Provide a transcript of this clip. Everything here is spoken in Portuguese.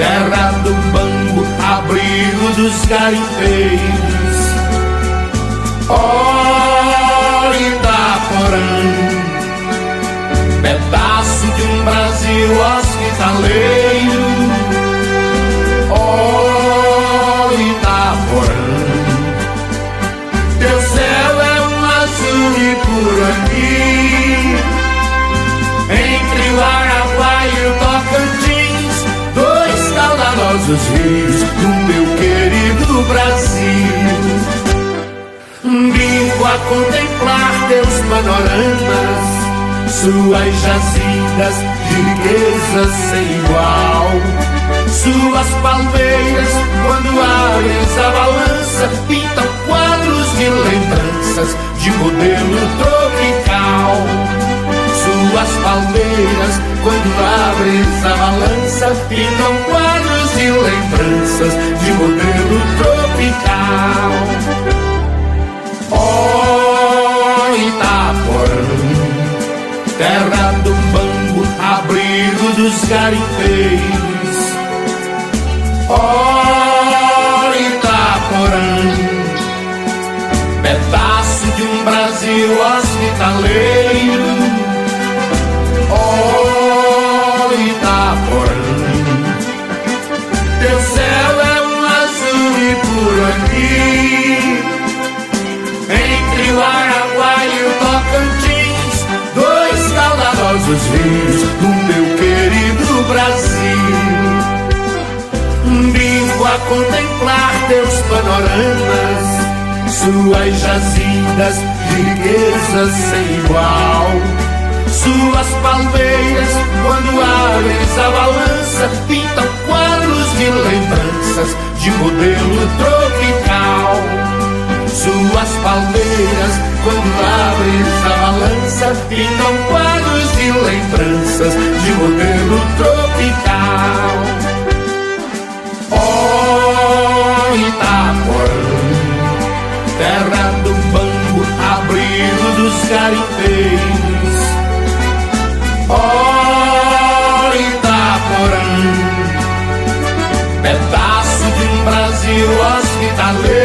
terra do bambu, abrigo dos garimpeiros. Ó Itaporã, pedaço de um Brasil hospitaleiro. Ó Itaporã, teu céu é um azul e por aqui, entre o Araguaia e o Tocantins, dois caudalosos rios do meu querido Brasil. Brinco a contemplar teus panoramas, suas jazidas de riqueza sem igual. Suas palmeiras, quando abres a balança, pintam quadros de lembranças de modelo tropical. Suas palmeiras, quando abres a balança, pintam quadros de lembranças de modelo tropical. Ó Itaporã, terra do bambu, abrigo dos garimpeiros. Ó Itaporã, pedaço de um Brasil hospitaleiro. Ó Itaporã, teu céu é um azul e por aqui, entre o Araguaia e o Tocantins, dois caudalosos rios do meu querido Brasil. Brinco a contemplar teus panoramas, suas jazidas de riqueza sem igual. Suas palmeiras, quando abres a balança, pintam quadros de lembranças de modelo tropical. Suas palmeiras, quando abres a balança, pintam quadros de lembranças de modelo tropical. Ó Itaporã, terra do bambu, abrigo dos garimpeiros. Ó Itaporã, pedaço de um Brasil hospitaleiro.